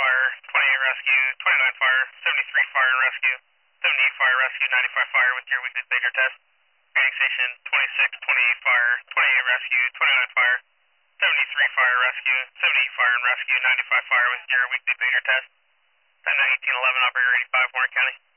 fire, 28 rescue, 29 fire, 73 fire and rescue, 78 fire rescue, 95 fire with your weekly pager test. Training station 26, 28 fire, 28 rescue, 29 fire, 73 fire rescue, 78 fire and rescue, 95 fire with your weekly pager test. 10 1811 operator 85 Warren County.